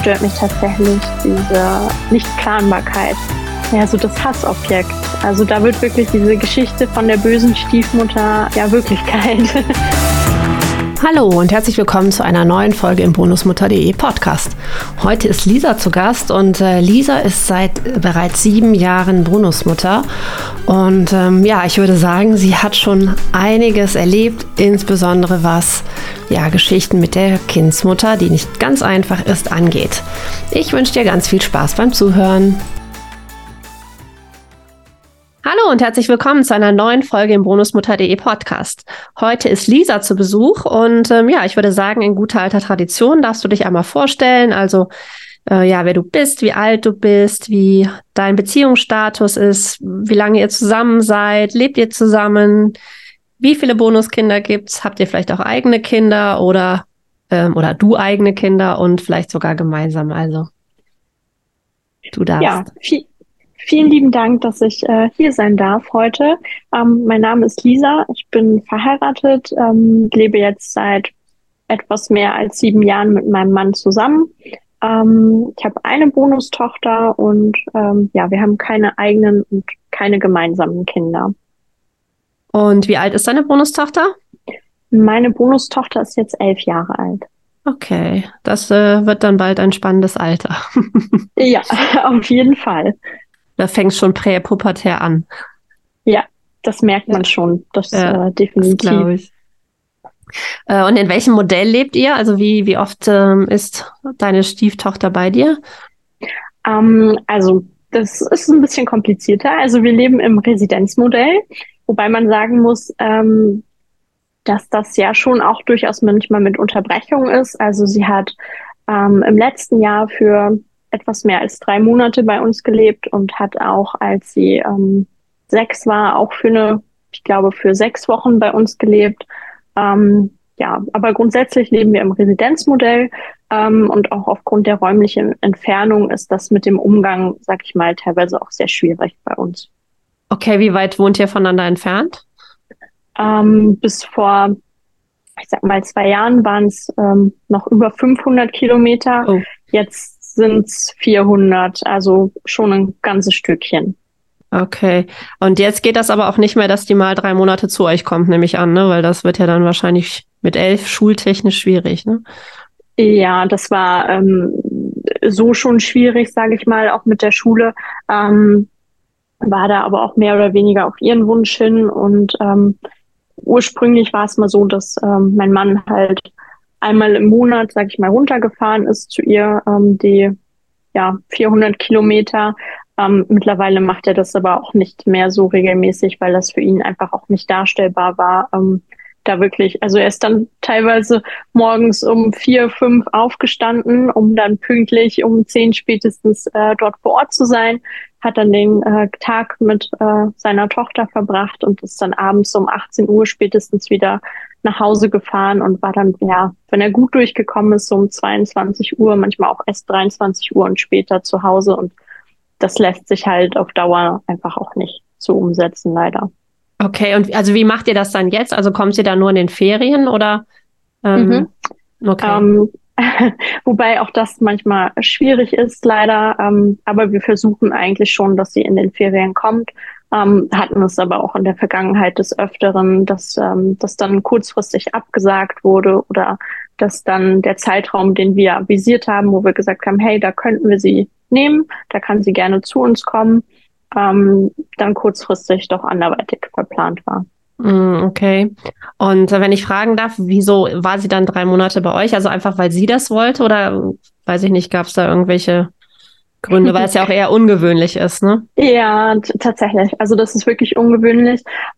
stört mich tatsächlich diese Nichtplanbarkeit. Ja, so das Hassobjekt. Also da wird wirklich diese Geschichte von der bösen Stiefmutter ja Wirklichkeit. Hallo und herzlich willkommen zu einer neuen Folge im bonusmutter.de Podcast. Heute ist Lisa zu Gast und Lisa ist seit bereits 7 Jahren Bonusmutter. Und ich würde sagen, sie hat schon einiges erlebt, insbesondere was Geschichten mit der Kindsmutter, die nicht ganz einfach ist, angeht. Ich wünsche dir ganz viel Spaß beim Zuhören. Hallo und herzlich willkommen zu einer neuen Folge im bonusmutter.de Podcast. Heute ist Lisa zu Besuch und ich würde sagen, in guter alter Tradition darfst du dich einmal vorstellen, also wer du bist, wie alt du bist, wie dein Beziehungsstatus ist, wie lange ihr zusammen seid, lebt ihr zusammen, wie viele Bonuskinder gibt's, habt ihr vielleicht auch eigene Kinder oder du eigene Kinder und vielleicht sogar gemeinsam, also du darfst. Ja, vielen lieben Dank, dass ich hier sein darf heute. Mein Name ist Lisa, ich bin verheiratet, lebe jetzt seit etwas mehr als 7 Jahren mit meinem Mann zusammen. Ich habe eine Bonustochter und wir haben keine eigenen und keine gemeinsamen Kinder. Und wie alt ist deine Bonustochter? Meine Bonustochter ist jetzt 11 Jahre alt. Okay, das wird dann bald ein spannendes Alter. Ja, auf jeden Fall. Da fängt schon präpubertär an. Ja, das merkt man schon. Das definitiv. Das glaube ich. Und in welchem Modell lebt ihr? Also wie oft ist deine Stieftochter bei dir? Also das ist ein bisschen komplizierter. Also wir leben im Residenzmodell, wobei man sagen muss, dass das ja schon auch durchaus manchmal mit Unterbrechungen ist. Also sie hat im letzten Jahr für etwas mehr als 3 Monate bei uns gelebt und hat auch, als sie 6 war, auch für 6 Wochen bei uns gelebt. Aber grundsätzlich leben wir im Residenzmodell und auch aufgrund der räumlichen Entfernung ist das mit dem Umgang, sag ich mal, teilweise auch sehr schwierig bei uns. Okay, wie weit wohnt ihr voneinander entfernt? Bis vor, 2 Jahren waren es noch über 500 Kilometer. Oh. Jetzt sind es 400, also schon ein ganzes Stückchen. Okay. Und jetzt geht das aber auch nicht mehr, dass die mal 3 Monate zu euch kommt, nehme ich an, ne? Weil das wird ja dann wahrscheinlich mit 11 schultechnisch schwierig, ne? Ja, das war so schon schwierig, sage ich mal, auch mit der Schule. War da aber auch mehr oder weniger auf ihren Wunsch hin. Und ursprünglich war es mal so, dass mein Mann halt einmal im Monat, sag ich mal, runtergefahren ist zu ihr, die 400 Kilometer. Mittlerweile macht er das aber auch nicht mehr so regelmäßig, weil das für ihn einfach auch nicht darstellbar war. Da wirklich, also er ist dann teilweise morgens um 4, 5 aufgestanden, um dann pünktlich um 10 spätestens dort vor Ort zu sein, hat dann den Tag mit seiner Tochter verbracht und ist dann abends um 18 Uhr spätestens wieder nach Hause gefahren und war dann, wenn er gut durchgekommen ist, so um 22 Uhr, manchmal auch erst 23 Uhr und später zu Hause. Und das lässt sich halt auf Dauer einfach auch nicht so umsetzen, leider. Okay, und also wie macht ihr das dann jetzt? Also kommt ihr da nur in den Ferien oder? Okay. Wobei auch das manchmal schwierig ist, leider. Aber wir versuchen eigentlich schon, dass sie in den Ferien kommt. Hatten es aber auch in der Vergangenheit des Öfteren, dass das dann kurzfristig abgesagt wurde oder dass dann der Zeitraum, den wir avisiert haben, wo wir gesagt haben, hey, da könnten wir sie nehmen, da kann sie gerne zu uns kommen, dann kurzfristig doch anderweitig verplant war. Okay. Und wenn ich fragen darf, wieso war sie dann 3 Monate bei euch? Also einfach, weil sie das wollte oder weiß ich nicht, gab es da irgendwelche Gründe, weil es ja auch eher ungewöhnlich ist, ne? Ja, tatsächlich. Also das ist wirklich ungewöhnlich.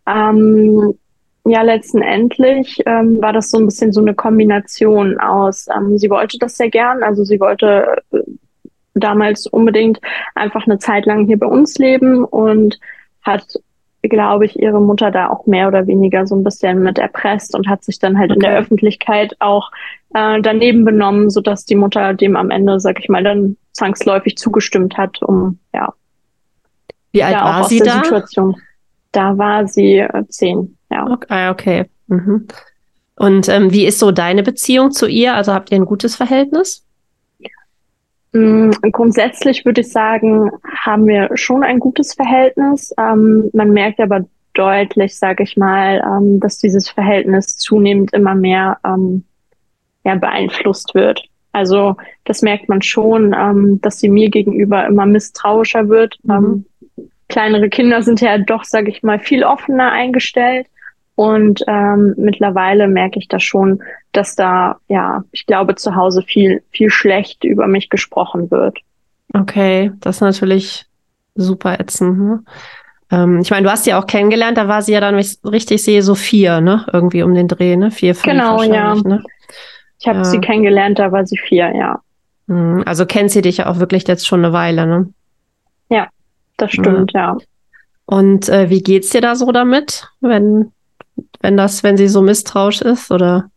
Letztendlich war das so ein bisschen so eine Kombination aus, sie wollte das sehr gern, also sie wollte damals unbedingt einfach eine Zeit lang hier bei uns leben und hat, glaube ich, ihre Mutter da auch mehr oder weniger so ein bisschen mit erpresst und hat sich dann halt in der Öffentlichkeit auch daneben benommen, sodass die Mutter dem am Ende, sag ich mal, dann zwangsläufig zugestimmt hat, Wie alt war sie da? Situation. Da war sie 10, ja. Okay. Mhm. Und wie ist so deine Beziehung zu ihr? Also habt ihr ein gutes Verhältnis? Grundsätzlich würde ich sagen, haben wir schon ein gutes Verhältnis. Man merkt aber deutlich, sage ich mal, dass dieses Verhältnis zunehmend immer mehr ja, beeinflusst wird. Also das merkt man schon, dass sie mir gegenüber immer misstrauischer wird. Kleinere Kinder sind ja doch, sage ich mal, viel offener eingestellt. Und mittlerweile merke ich da schon, dass da, ja, ich glaube, zu Hause viel, viel schlecht über mich gesprochen wird. Okay, das ist natürlich super ätzend. Ne? Ich meine, du hast sie auch kennengelernt, da war sie ja dann, wenn ich es richtig sehe, so 4, ne? Irgendwie um den Dreh, ne? 4, 5 Genau, ja. wahrscheinlich, ne? Ich habe sie Ja. kennengelernt, da war sie 4, ja. Also kennt sie dich ja auch wirklich jetzt schon eine Weile, ne? Ja, das Ja. stimmt, ja. Und wie geht's dir da so damit, wenn sie so misstrauisch ist, oder?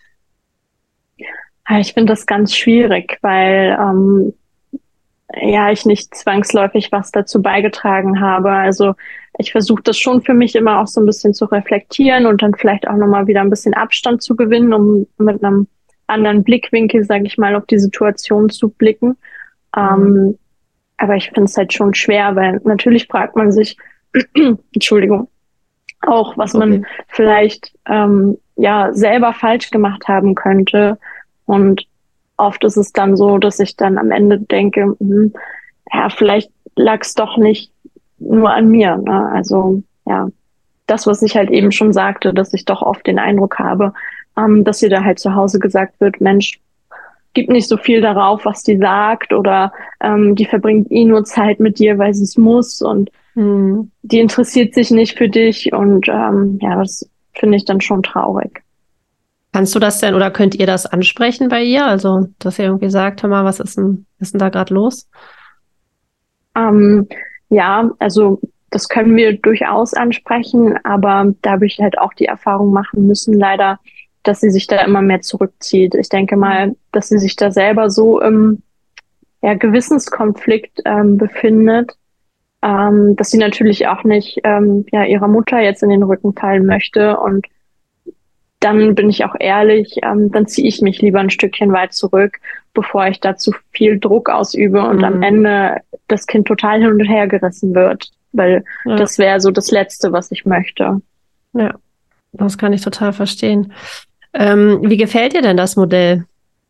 Ja, ich finde das ganz schwierig, weil ja, ich nicht zwangsläufig was dazu beigetragen habe. Also ich versuche das schon für mich immer auch so ein bisschen zu reflektieren und dann vielleicht auch nochmal wieder ein bisschen Abstand zu gewinnen, um mit einem anderen Blickwinkel, sage ich mal, auf die Situation zu blicken. Mhm. Ähm, aber ich finde es halt schon schwer, weil natürlich fragt man sich, Entschuldigung, auch Kein was man Problem. vielleicht ja selber falsch gemacht haben könnte. Und oft ist es dann so, dass ich dann am Ende denke, ja, vielleicht lag es doch nicht nur an mir. Ne? Also ja, das, was ich halt eben schon sagte, dass ich doch oft den Eindruck habe, dass ihr da halt zu Hause gesagt wird, Mensch, gib nicht so viel darauf, was die sagt, oder die verbringt eh nur Zeit mit dir, weil sie es muss, und Mhm. die interessiert sich nicht für dich, und ja, das finde ich dann schon traurig. Kannst du das denn oder könnt ihr das ansprechen bei ihr? Also, dass ihr irgendwie sagt, hör mal, was ist denn da gerade los? Ähm, ja, also das können wir durchaus ansprechen, aber da habe ich halt auch die Erfahrung machen müssen, leider, dass sie sich da immer mehr zurückzieht. Ich denke mal, dass sie sich da selber so im ja, Gewissenskonflikt befindet, dass sie natürlich auch nicht ja, ihrer Mutter jetzt in den Rücken fallen möchte. Und dann bin ich auch ehrlich, dann ziehe ich mich lieber ein Stückchen weit zurück, bevor ich da zu viel Druck ausübe und am Mhm. Ende das Kind total hin und her gerissen wird, weil Ja, das wäre so das Letzte, was ich möchte. ja, das kann ich total verstehen. Wie gefällt dir denn das Modell?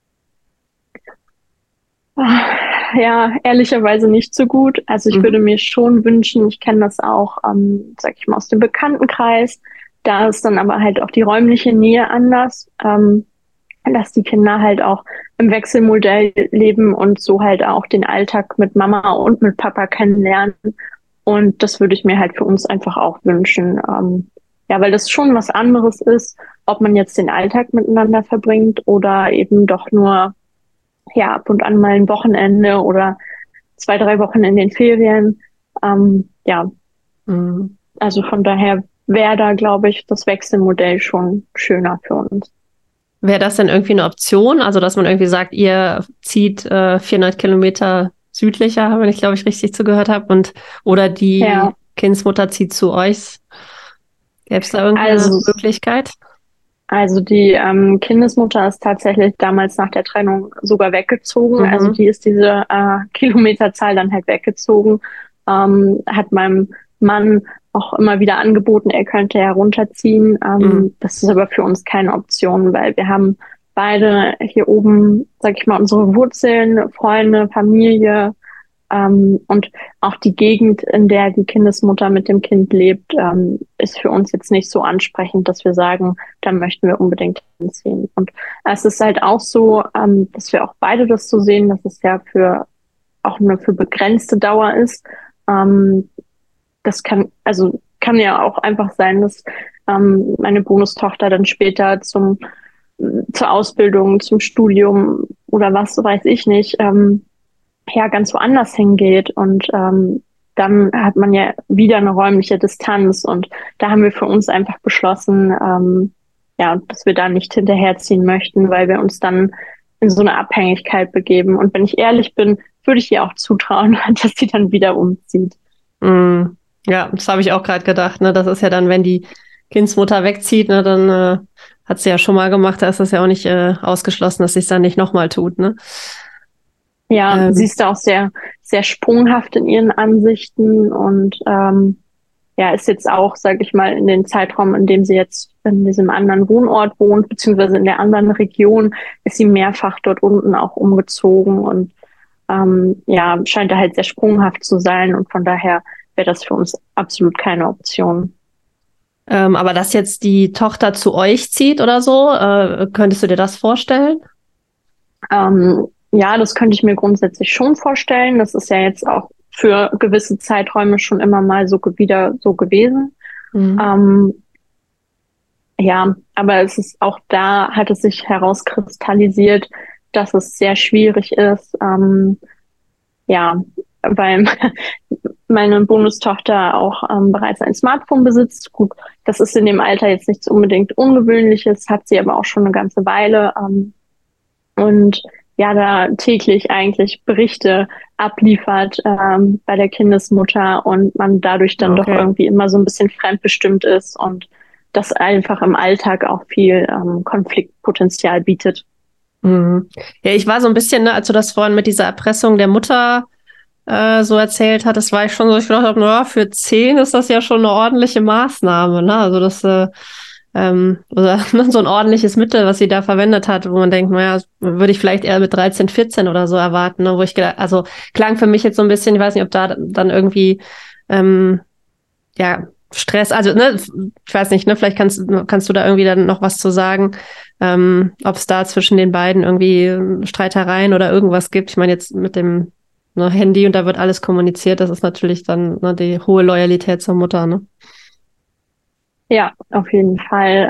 Ja, ehrlicherweise nicht so gut. Also ich würde Mhm. mir schon wünschen, ich kenne das auch, sag ich mal, aus dem Bekanntenkreis. Da ist dann aber halt auch die räumliche Nähe anders, dass die Kinder halt auch im Wechselmodell leben und so halt auch den Alltag mit Mama und mit Papa kennenlernen. Und das würde ich mir halt für uns einfach auch wünschen. Ja, weil das schon was anderes ist, ob man jetzt den Alltag miteinander verbringt oder eben doch nur ja, ab und an mal ein Wochenende oder 2, 3 Wochen in den Ferien. Ja, Mhm. also von daher wäre da, glaube ich, das Wechselmodell schon schöner für uns. Wäre das denn irgendwie eine Option? Also, dass man irgendwie sagt, ihr zieht 400 Kilometer südlicher, wenn ich, glaube ich, richtig zugehört habe, oder die Ja, Kindsmutter zieht zu euch. Gäbe es da irgendeine also, Möglichkeit? also die Kindesmutter ist tatsächlich damals nach der Trennung sogar weggezogen. Also Mhm. die ist diese Kilometerzahl dann halt weggezogen, hat meinem Mann auch immer wieder angeboten, er könnte herunterziehen. Mhm. Das ist aber für uns keine Option, weil wir haben beide hier oben, sag ich mal, unsere Wurzeln, Freunde, Familie, und auch die Gegend, in der die Kindesmutter mit dem Kind lebt, ist für uns jetzt nicht so ansprechend, dass wir sagen, da möchten wir unbedingt hinziehen. Und es ist halt auch so, dass wir auch beide das so sehen, dass es ja für auch nur für begrenzte Dauer ist. Ähm, das kann ja auch einfach sein, dass meine Bonustochter dann später zur Ausbildung, zum Studium oder was weiß ich nicht, ja ganz woanders hingeht, und dann hat man ja wieder eine räumliche Distanz, und da haben wir für uns einfach beschlossen, ja, dass wir da nicht hinterherziehen möchten, weil wir uns dann in so eine Abhängigkeit begeben. Und wenn ich ehrlich bin, würde ich ihr auch zutrauen, dass sie dann wieder umzieht. Mhm. Ja, das habe ich auch gerade gedacht. Ne? Das ist ja dann, wenn die Kindsmutter wegzieht, ne, dann hat sie ja schon mal gemacht, da ist das ja auch nicht ausgeschlossen, dass sie es dann nicht nochmal tut. Ne? Ja, sie ist da auch sehr, sehr sprunghaft in ihren Ansichten und ja, ist jetzt auch, sage ich mal, in den Zeitraum, in dem sie jetzt in diesem anderen Wohnort wohnt, beziehungsweise in der anderen Region, ist sie mehrfach dort unten auch umgezogen und ja, scheint da halt sehr sprunghaft zu sein und von daher wäre das für uns absolut keine Option. Aber dass jetzt die Tochter zu euch zieht oder so, könntest du dir das vorstellen? Ja, das könnte ich mir grundsätzlich schon vorstellen. Das ist ja jetzt auch für gewisse Zeiträume schon immer mal so wieder so gewesen. Mhm. Ähm, ja, aber es ist auch da, hat es sich herauskristallisiert, dass es sehr schwierig ist. Ja, weil meine Bonustochter auch bereits ein Smartphone besitzt. Gut, das ist in dem Alter jetzt nichts unbedingt Ungewöhnliches, hat sie aber auch schon eine ganze Weile. Und ja, da täglich eigentlich Berichte abliefert bei der Kindesmutter und man dadurch dann doch Okay. irgendwie immer so ein bisschen fremdbestimmt ist und das einfach im Alltag auch viel Konfliktpotenzial bietet. Mhm. Ja, ich war so ein bisschen, ne, als du das vorhin mit dieser Erpressung der Mutter so erzählt hattest, war ich schon so, ich gedacht habe, naja, für 10 ist das ja schon eine ordentliche Maßnahme, ne? Also das oder so ein ordentliches Mittel, was sie da verwendet hat, wo man denkt, naja, das würde ich vielleicht eher mit 13, 14 oder so erwarten, ne? Wo ich gedacht, also klang für mich jetzt so ein bisschen, ich weiß nicht, ob da dann irgendwie ja, Stress, also ne, ich weiß nicht, ne, vielleicht kannst du da irgendwie dann noch was zu sagen, ob es da zwischen den beiden irgendwie Streitereien oder irgendwas gibt. Ich meine, jetzt mit dem Handy und da wird alles kommuniziert, das ist natürlich dann die hohe Loyalität zur Mutter, ne? Ja, auf jeden Fall.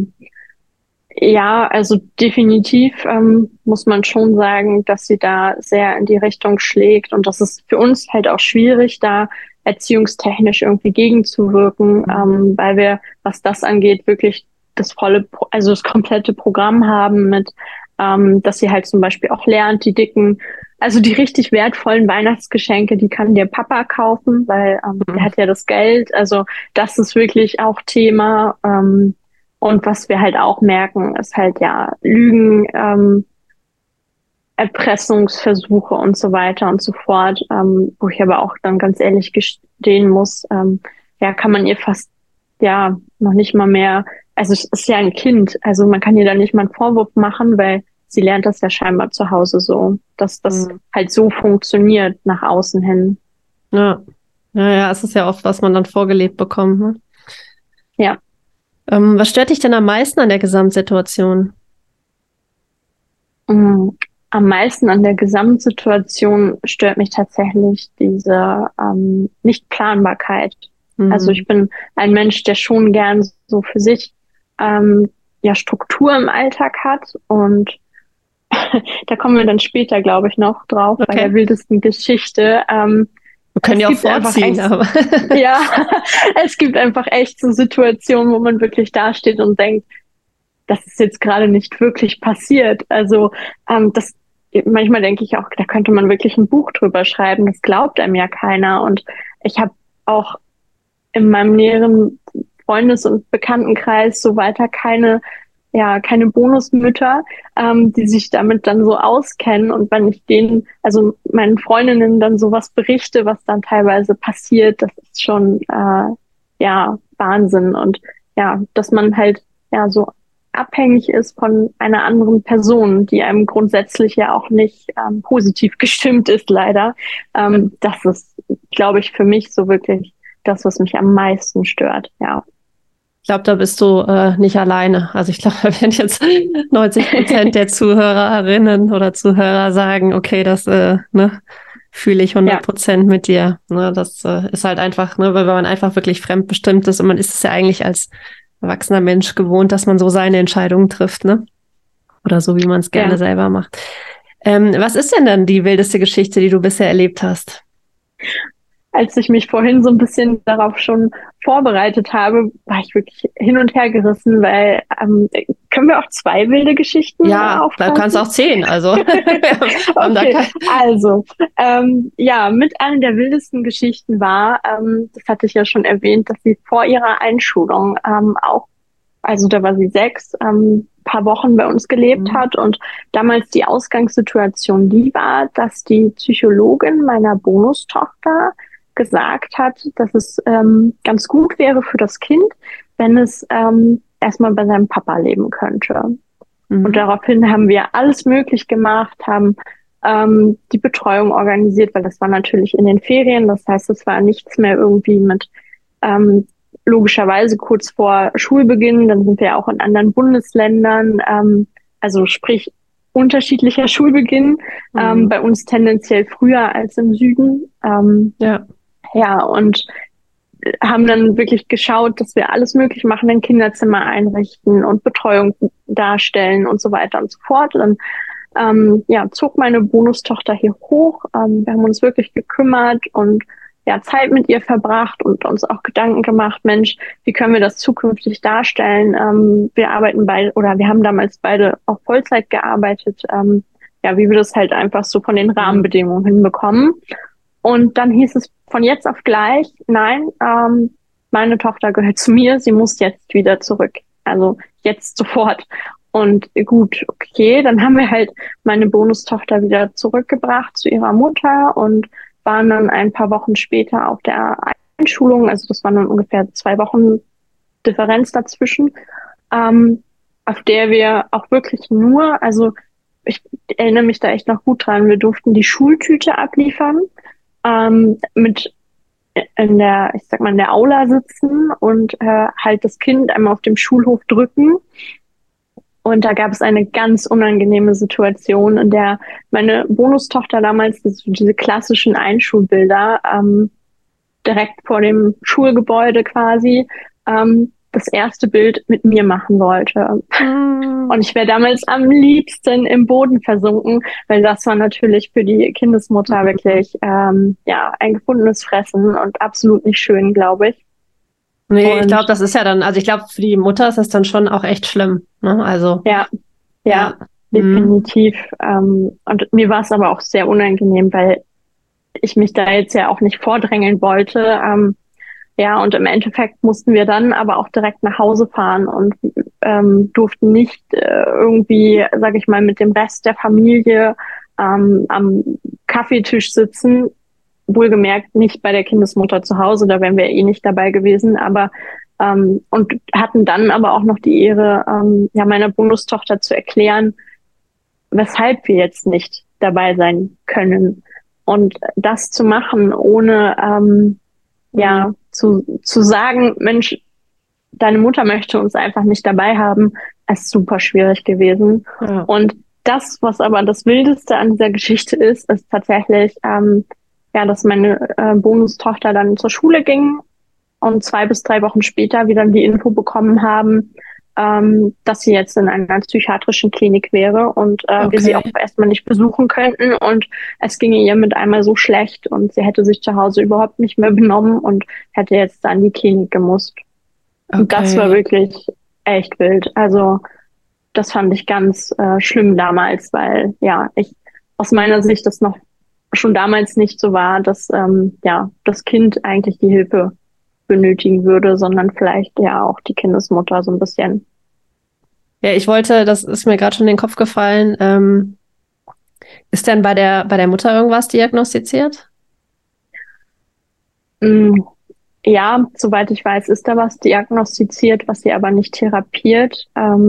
Ja, also definitiv muss man schon sagen, dass sie da sehr in die Richtung schlägt und das ist für uns halt auch schwierig, da erziehungstechnisch irgendwie gegenzuwirken, weil wir, was das angeht, wirklich also das komplette Programm haben mit, dass sie halt zum Beispiel auch lernt, also die richtig wertvollen Weihnachtsgeschenke, die kann dir Papa kaufen, weil der Mhm. hat ja das Geld. Also das ist wirklich auch Thema. Und was wir halt auch merken, ist halt ja Lügen, Erpressungsversuche und so weiter und so fort, wo ich aber auch dann ganz ehrlich gestehen muss, ja, kann man ihr fast ja noch nicht mal mehr, also es ist ja ein Kind, also man kann ihr da nicht mal einen Vorwurf machen, weil sie lernt das ja scheinbar zu Hause so, dass das Mhm. halt so funktioniert nach außen hin. Ja. Ja, ja, es ist ja oft, was man dann vorgelebt bekommt, ne? Ja. Was stört dich denn am meisten an der Gesamtsituation? Mm, Am meisten an der Gesamtsituation stört mich tatsächlich diese Nichtplanbarkeit. Also Mhm. ich bin ein Mensch, der schon gern so für sich ja Struktur im Alltag hat und da kommen wir dann später, glaube ich, noch drauf bei der Okay. wildesten Geschichte. Wir können Es ja auch gibt einfach vorziehen, echt, aber. ja, es gibt einfach echt so Situationen, wo man wirklich dasteht und denkt, das ist jetzt gerade nicht wirklich passiert. Also das manchmal denke ich auch, da könnte man wirklich ein Buch drüber schreiben. Das glaubt einem ja keiner. Und ich habe auch in meinem näheren Freundes- und Bekanntenkreis so weiter keine Bonusmütter, die sich damit dann so auskennen. Und wenn ich denen, also meinen Freundinnen dann sowas berichte, was dann teilweise passiert, das ist schon ja Wahnsinn. Und ja, dass man halt ja so abhängig ist von einer anderen Person, die einem grundsätzlich ja auch nicht positiv gestimmt ist, leider. Das ist, glaube ich, für mich so wirklich das, was mich am meisten stört. Ja. Ich glaube, da bist du nicht alleine. Also ich glaube, wenn jetzt 90% der Zuhörerinnen oder Zuhörer sagen, okay, das ne, fühle ich hundert Ja, Prozent mit dir. Ne, das ist halt einfach, ne, weil man einfach wirklich fremdbestimmt ist und man ist es ja eigentlich als erwachsener Mensch gewohnt, dass man so seine Entscheidungen trifft, ne? Oder so, wie man es gerne ja. selber macht. Was ist denn dann die wildeste Geschichte, die du bisher erlebt hast? Als ich mich vorhin so ein bisschen darauf schon vorbereitet habe, war ich wirklich hin und her gerissen, weil können wir auch zwei wilde Geschichten Ja, da kannst du aufgreifen? auch 10. Also wir haben da Okay, kein. also ja, mit einer der wildesten Geschichten war, das hatte ich ja schon erwähnt, dass sie vor ihrer Einschulung auch also da war sie 6, paar Wochen bei uns gelebt hat und damals die Ausgangssituation die war, dass die Psychologin meiner Bonustochter gesagt hat, dass es ganz gut wäre für das Kind, wenn es erstmal bei seinem Papa leben könnte. Und daraufhin haben wir alles möglich gemacht, haben die Betreuung organisiert, weil das war natürlich in den Ferien. Das heißt, es war nichts mehr irgendwie mit logischerweise kurz vor Schulbeginn. Dann sind wir auch in anderen Bundesländern, also sprich unterschiedlicher Schulbeginn. Bei uns tendenziell früher als im Süden. Ja, und haben dann wirklich geschaut, dass wir alles möglich machen, ein Kinderzimmer einrichten und Betreuung darstellen und so weiter und so fort. Dann zog meine Bonustochter hier hoch. Wir haben uns wirklich gekümmert und ja, Zeit mit ihr verbracht und uns auch Gedanken gemacht, Mensch, wie können wir das zukünftig darstellen? Wir arbeiten beide oder wir haben damals beide auch Vollzeit gearbeitet, wie wir das halt einfach so von den Rahmenbedingungen hinbekommen. Und dann hieß es von jetzt auf gleich, nein, meine Tochter gehört zu mir, sie muss jetzt wieder zurück. Also jetzt sofort. Und gut, okay, dann haben wir halt meine Bonustochter wieder zurückgebracht zu ihrer Mutter und waren dann ein paar Wochen später auf der Einschulung. Also das waren dann ungefähr 2 Wochen Differenz dazwischen, auf der wir auch wirklich nur, also ich erinnere mich da echt noch gut dran, wir durften die Schultüte abliefern, mit in der Aula sitzen und halt das Kind einmal auf dem Schulhof drücken. Und da gab es eine ganz unangenehme Situation, in der meine Bonustochter damals diese klassischen Einschulbilder direkt vor dem Schulgebäude quasi das erste Bild mit mir machen wollte. Und ich wäre damals am liebsten im Boden versunken, weil das war natürlich für die Kindesmutter wirklich ein gefundenes Fressen und absolut nicht schön, glaube ich. Nee, ich glaube, das ist ja dann, also ich glaube, für die Mutter ist das dann schon auch echt schlimm, ne? Also. Ja, definitiv. Und mir war es aber auch sehr unangenehm, weil ich mich da jetzt ja auch nicht vordrängeln wollte. Und im Endeffekt mussten wir dann aber auch direkt nach Hause fahren und durften nicht irgendwie, sag ich mal, mit dem Rest der Familie am Kaffeetisch sitzen. Wohlgemerkt nicht bei der Kindesmutter zu Hause, da wären wir eh nicht dabei gewesen, aber und hatten dann aber auch noch die Ehre, meiner Bonustochter zu erklären, weshalb wir jetzt nicht dabei sein können. Und das zu machen, ohne zu sagen, Mensch, deine Mutter möchte uns einfach nicht dabei haben, ist super schwierig gewesen. Ja. Und das, was aber das Wildeste an dieser Geschichte ist tatsächlich, dass meine Bonustochter dann zur Schule ging und 2 bis 3 Wochen später wir dann die Info bekommen haben, dass sie jetzt in einer psychiatrischen Klinik wäre und wir sie auch erstmal nicht besuchen könnten und es ginge ihr mit einmal so schlecht und sie hätte sich zu Hause überhaupt nicht mehr benommen und hätte jetzt dann in die Klinik gemusst. Und das war wirklich echt wild. Also das fand ich ganz schlimm damals, weil ich aus meiner Sicht das noch schon damals nicht so war, dass das Kind eigentlich die Hilfe benötigen würde, sondern vielleicht auch die Kindesmutter so ein bisschen. Ja, das ist mir gerade schon in den Kopf gefallen. Ist denn bei der Mutter irgendwas diagnostiziert? Ja, soweit ich weiß, ist da was diagnostiziert, was sie aber nicht therapiert.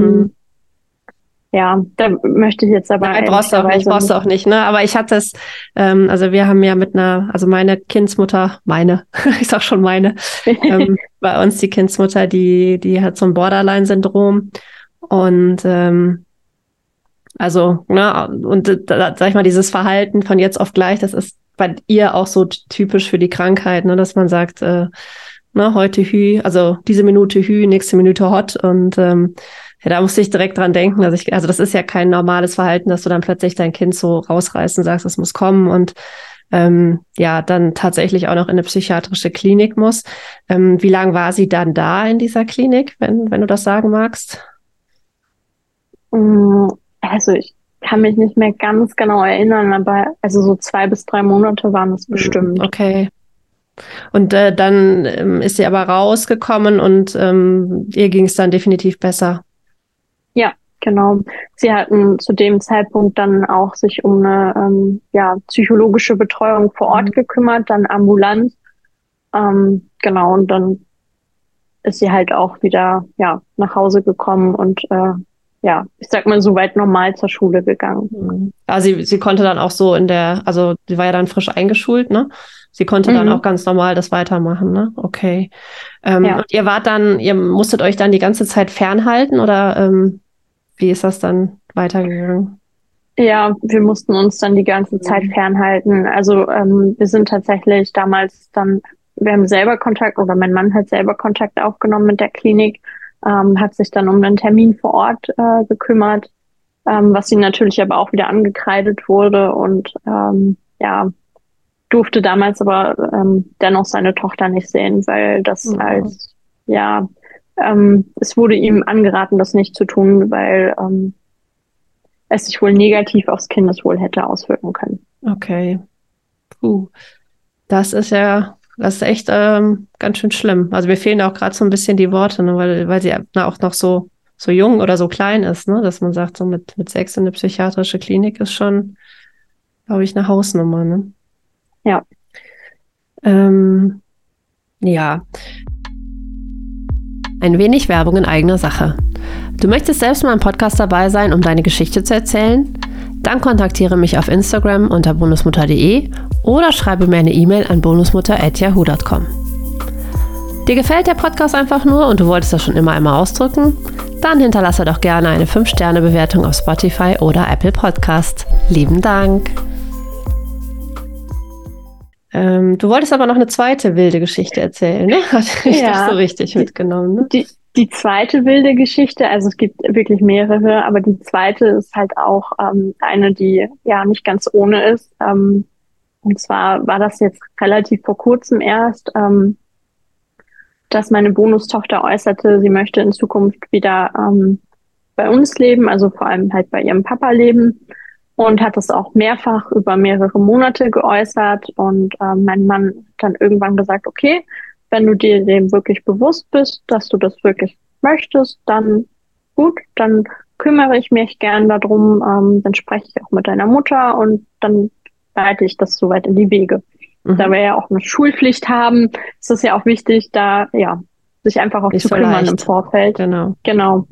Ja, da möchte ich jetzt aber Nein, brauchst du auch nicht, ne? Aber ich hatte es, also wir haben ja also meine Kindsmutter, ich sag schon meine, bei uns die Kindsmutter, die hat so ein Borderline-Syndrom und sag ich mal, dieses Verhalten von jetzt auf gleich, das ist bei ihr auch so typisch für die Krankheit, ne, dass man sagt, heute Hü, also diese Minute Hü, nächste Minute Hot und da musste ich direkt dran denken, also das ist ja kein normales Verhalten, dass du dann plötzlich dein Kind so rausreißt und sagst, es muss kommen und dann tatsächlich auch noch in eine psychiatrische Klinik muss. Wie lange war sie dann da in dieser Klinik, wenn du das sagen magst? Also ich kann mich nicht mehr ganz genau erinnern, aber also so 2 bis 3 Monate waren es bestimmt. Okay. Und dann ist sie aber rausgekommen und ihr ging es dann definitiv besser. Ja, genau. Sie hatten zu dem Zeitpunkt dann auch sich um eine psychologische Betreuung vor Ort gekümmert, dann ambulant. Genau, und dann ist sie halt auch wieder nach Hause gekommen und ich sag mal, soweit normal zur Schule gegangen. Also sie konnte dann auch so also sie war ja dann frisch eingeschult, ne? Sie konnte dann auch ganz normal das weitermachen, ne? Okay. Und ihr musstet euch dann die ganze Zeit fernhalten oder wie ist das dann weitergegangen? Ja, wir mussten uns dann die ganze Zeit fernhalten. Also wir sind tatsächlich damals wir haben selber Kontakt oder mein Mann hat selber Kontakt aufgenommen mit der Klinik, hat sich dann um einen Termin vor Ort gekümmert, was ihm natürlich aber auch wieder angekreidet wurde und durfte damals aber dennoch seine Tochter nicht sehen, weil das es wurde ihm angeraten, das nicht zu tun, weil es sich wohl negativ aufs Kindeswohl hätte auswirken können. Okay. Puh. Das ist echt ganz schön schlimm. Also mir fehlen auch gerade so ein bisschen die Worte, ne, weil sie auch noch so jung oder so klein ist, ne, dass man sagt, so mit 6 in eine psychiatrische Klinik ist schon, glaube ich, eine Hausnummer, ne? Ja. Ja. Ein wenig Werbung in eigener Sache. Du möchtest selbst mal im Podcast dabei sein, um deine Geschichte zu erzählen? Dann kontaktiere mich auf Instagram unter bonusmutter.de oder schreibe mir eine E-Mail an bonusmutter@yahoo.com. Dir gefällt der Podcast einfach nur und du wolltest das schon immer einmal ausdrücken? Dann hinterlasse doch gerne eine 5-Sterne-Bewertung auf Spotify oder Apple Podcast. Lieben Dank! Du wolltest aber noch eine zweite wilde Geschichte erzählen, ne? Hatte ich das so richtig mitgenommen, ne? Die zweite wilde Geschichte, also es gibt wirklich mehrere, aber die zweite ist halt auch eine, die nicht ganz ohne ist. Und zwar war das jetzt relativ vor kurzem erst, dass meine Bonustochter äußerte, sie möchte in Zukunft wieder bei uns leben, also vor allem halt bei ihrem Papa leben. Und hat das auch mehrfach über mehrere Monate geäußert. Und mein Mann hat dann irgendwann gesagt, okay, wenn du dir dem wirklich bewusst bist, dass du das wirklich möchtest, dann gut, dann kümmere ich mich gern darum, dann spreche ich auch mit deiner Mutter und dann leite ich das soweit in die Wege. Da wir ja auch eine Schulpflicht haben, ist es ja auch wichtig, da sich einfach auch zu kümmern im Vorfeld. Genau.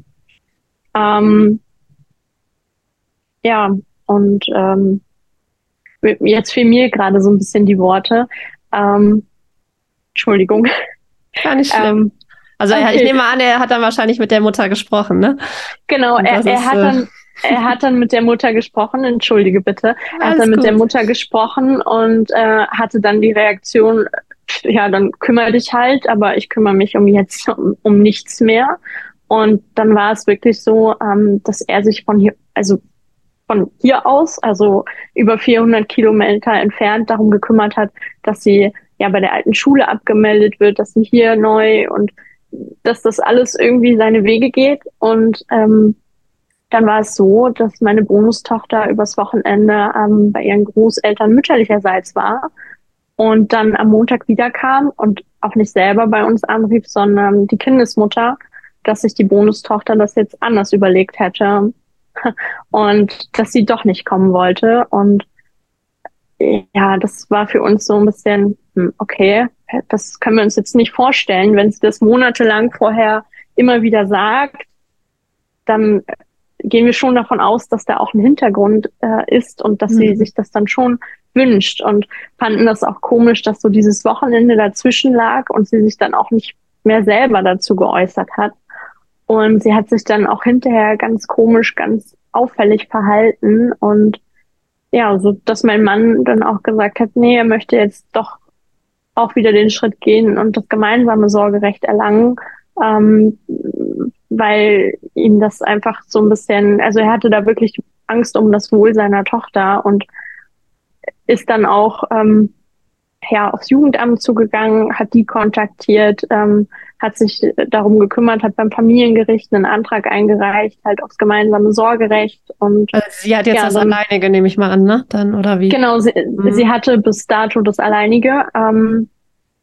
Und jetzt fehlen mir gerade so ein bisschen die Worte. Entschuldigung. Gar nicht schlimm. Also okay. Ich nehme an, er hat dann wahrscheinlich mit der Mutter gesprochen, ne? Genau, er hat dann mit der Mutter gesprochen, entschuldige bitte. Er hat dann mit der Mutter gesprochen und hatte dann die Reaktion, ja, dann kümmere dich halt, aber ich kümmere mich um nichts mehr. Und dann war es wirklich so, dass er sich von hier aus, also über 400 Kilometer entfernt, darum gekümmert hat, dass sie bei der alten Schule abgemeldet wird, dass sie hier neu und dass das alles irgendwie seine Wege geht. Und dann war es so, dass meine Bonustochter übers Wochenende bei ihren Großeltern mütterlicherseits war und dann am Montag wiederkam und auch nicht selber bei uns anrief, sondern die Kindesmutter, dass sich die Bonustochter das jetzt anders überlegt hätte und dass sie doch nicht kommen wollte. Und ja, das war für uns so ein bisschen, okay, das können wir uns jetzt nicht vorstellen. Wenn sie das monatelang vorher immer wieder sagt, dann gehen wir schon davon aus, dass da auch ein Hintergrund ist und dass sie sich das dann schon wünscht, und fanden das auch komisch, dass so dieses Wochenende dazwischen lag und sie sich dann auch nicht mehr selber dazu geäußert hat. Und sie hat sich dann auch hinterher ganz komisch, ganz auffällig verhalten, und ja, so dass mein Mann dann auch gesagt hat, nee, er möchte jetzt doch auch wieder den Schritt gehen und das gemeinsame Sorgerecht erlangen, weil ihm das einfach so ein bisschen, also er hatte da wirklich Angst um das Wohl seiner Tochter und ist dann auch aufs Jugendamt zugegangen, hat die kontaktiert, hat sich darum gekümmert, hat beim Familiengericht einen Antrag eingereicht, halt aufs gemeinsame Sorgerecht. Und also sie hat jetzt das Alleinige, nehme ich mal an, ne? Dann, oder wie? Genau, sie hatte bis dato das Alleinige.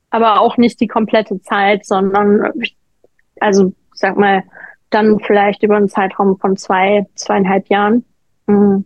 aber auch nicht die komplette Zeit, sondern also sag mal, dann vielleicht über einen Zeitraum von 2,5 Jahren. Mhm.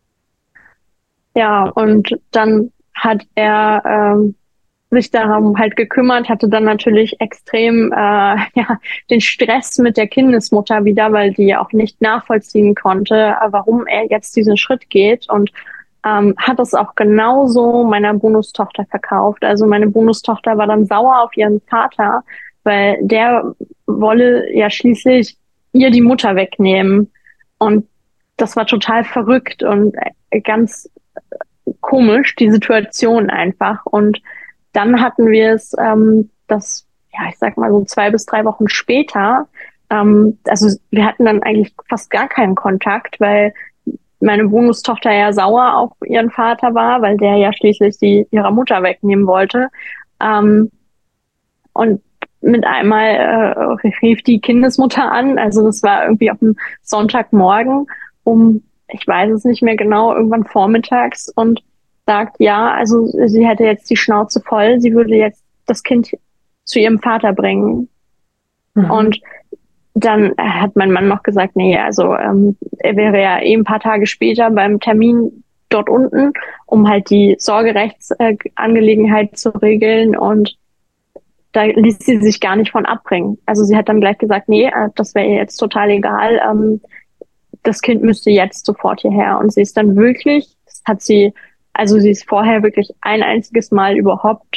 Ja, Okay. und dann hat er sich darum halt gekümmert, hatte dann natürlich extrem ja, den Stress mit der Kindesmutter wieder, weil die auch nicht nachvollziehen konnte, warum er jetzt diesen Schritt geht und hat es auch genauso meiner Bonustochter verkauft. Also meine Bonustochter war dann sauer auf ihren Vater, weil der wolle ja schließlich ihr die Mutter wegnehmen. Und das war total verrückt und ganz komisch, die Situation einfach. Und dann hatten wir es, ja, ich sag mal so 2 bis 3 Wochen später, also wir hatten dann eigentlich fast gar keinen Kontakt, weil meine Bonustochter ja sauer auf ihren Vater war, weil der ja schließlich sie ihrer Mutter wegnehmen wollte. Ähm, und mit einmal rief die Kindesmutter an, also das war irgendwie auf dem Sonntagmorgen ich weiß es nicht mehr genau, irgendwann vormittags und sagt, ja, also sie hätte jetzt die Schnauze voll, sie würde jetzt das Kind zu ihrem Vater bringen. Mhm. Und dann hat mein Mann noch gesagt, nee, also er wäre ja ein paar Tage später beim Termin dort unten, um halt die Sorgerechtsangelegenheit zu regeln und da ließ sie sich gar nicht von abbringen. Also sie hat dann gleich gesagt, nee, das wäre ihr jetzt total egal, das Kind müsste jetzt sofort hierher. Und sie ist dann wirklich, das hat sie, also sie ist vorher wirklich ein einziges Mal überhaupt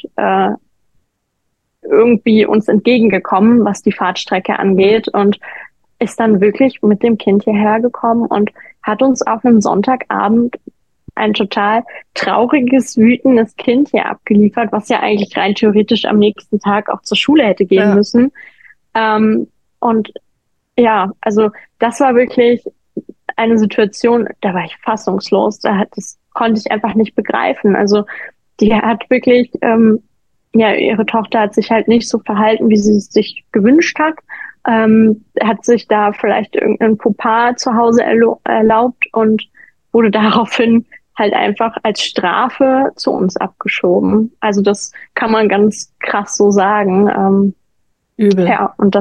irgendwie uns entgegengekommen, was die Fahrtstrecke angeht und ist dann wirklich mit dem Kind hierher gekommen und hat uns auf einem Sonntagabend ein total trauriges, wütendes Kind hier abgeliefert, was ja eigentlich rein theoretisch am nächsten Tag auch zur Schule hätte gehen Ja. müssen. Und ja, also das war wirklich eine Situation, da war ich fassungslos. Das konnte ich einfach nicht begreifen. Also die hat wirklich, ja, ihre Tochter hat sich halt nicht so verhalten, wie sie es sich gewünscht hat. Hat sich da vielleicht irgendein Fauxpas zu Hause erlaubt und wurde daraufhin halt einfach als Strafe zu uns abgeschoben. Also das kann man ganz krass so sagen. Übel. Ja, und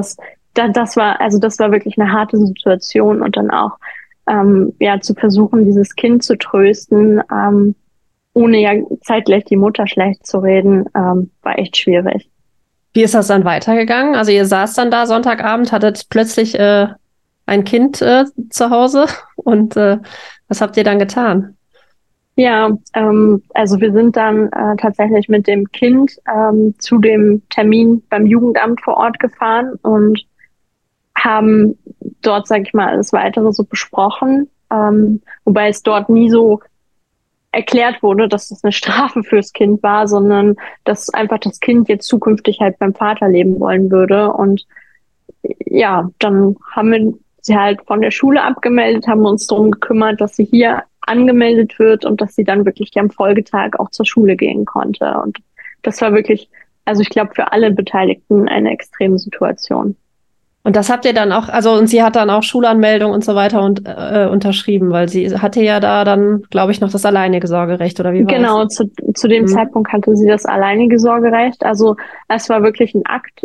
das war wirklich eine harte Situation und dann auch ja zu versuchen, dieses Kind zu trösten, ohne ja zeitgleich die Mutter schlecht zu reden, war echt schwierig. Wie ist das dann weitergegangen? Also ihr saß dann da Sonntagabend, hattet plötzlich ein Kind zu Hause und was habt ihr dann getan? Ja, also wir sind dann tatsächlich mit dem Kind zu dem Termin beim Jugendamt vor Ort gefahren und haben dort, sag ich mal, alles weitere so besprochen, wobei es dort nie so erklärt wurde, dass das eine Strafe fürs Kind war, sondern dass einfach das Kind jetzt zukünftig halt beim Vater leben wollen würde. Und ja, dann haben wir sie halt von der Schule abgemeldet, haben uns darum gekümmert, dass sie hier angemeldet wird und dass sie dann wirklich am Folgetag auch zur Schule gehen konnte. Und das war wirklich, also ich glaube, für alle Beteiligten eine extreme Situation. Und das habt ihr dann auch, also und sie hat dann auch Schulanmeldung und so weiter und unterschrieben, weil sie hatte ja da dann, glaube ich, noch das alleinige Sorgerecht, oder wie war das? Genau, zu dem Mhm. Zeitpunkt hatte sie das alleinige Sorgerecht. Also es war wirklich ein Akt,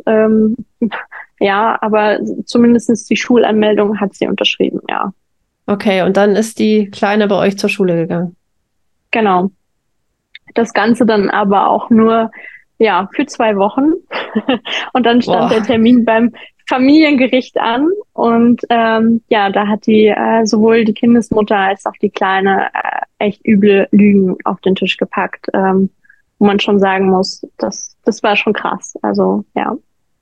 ja, aber zumindestens die Schulanmeldung hat sie unterschrieben, ja. Okay, und dann ist die Kleine bei euch zur Schule gegangen. Genau. Das Ganze dann aber auch nur, ja, für 2 Wochen. Und dann stand der Boah. Termin beim Familiengericht an. Und ja, da hat die sowohl die Kindesmutter als auch die Kleine echt üble Lügen auf den Tisch gepackt, wo man schon sagen muss, das war schon krass. Also ja.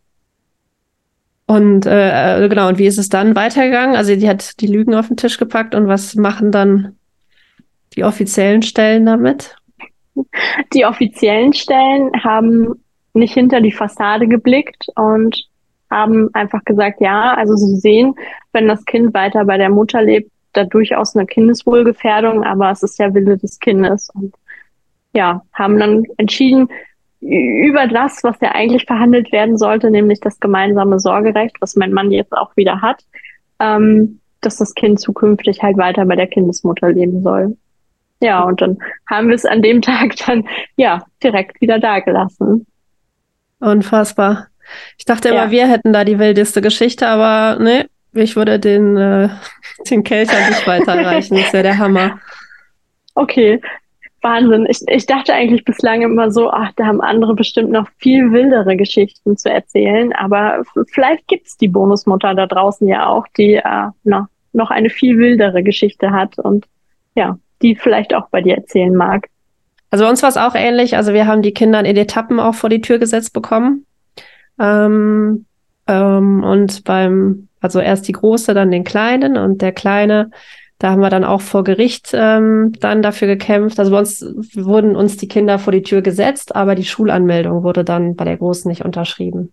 Und genau, und wie ist es dann weitergegangen? Also die hat die Lügen auf den Tisch gepackt und was machen dann die offiziellen Stellen damit? Die offiziellen Stellen haben nicht hinter die Fassade geblickt und haben einfach gesagt, ja, also sie sehen, wenn das Kind weiter bei der Mutter lebt, da durchaus eine Kindeswohlgefährdung, aber es ist ja Wille des Kindes. Und ja, haben dann entschieden, über das, was ja eigentlich verhandelt werden sollte, nämlich das gemeinsame Sorgerecht, was mein Mann jetzt auch wieder hat, dass das Kind zukünftig halt weiter bei der Kindesmutter leben soll. Ja, und dann haben wir es an dem Tag dann ja direkt wieder da gelassen. Unfassbar. Ich dachte immer, Ja, wir hätten da die wildeste Geschichte, aber nee, ich würde den Kelch an dich weiterreichen. Das wäre der Hammer. okay. Wahnsinn. Ich dachte eigentlich bislang immer so, ach, da haben andere bestimmt noch viel wildere Geschichten zu erzählen. Aber vielleicht gibt's die Bonusmutter da draußen ja auch, die noch eine viel wildere Geschichte hat und ja, die vielleicht auch bei dir erzählen mag. Also bei uns war es auch ähnlich. Also wir haben die Kinder in Etappen auch vor die Tür gesetzt bekommen. Ähm, und also erst die Große, dann den Kleinen und der Kleine, da haben wir dann auch vor Gericht dann dafür gekämpft. Also bei uns wurden uns die Kinder vor die Tür gesetzt, aber die Schulanmeldung wurde dann bei der Großen nicht unterschrieben.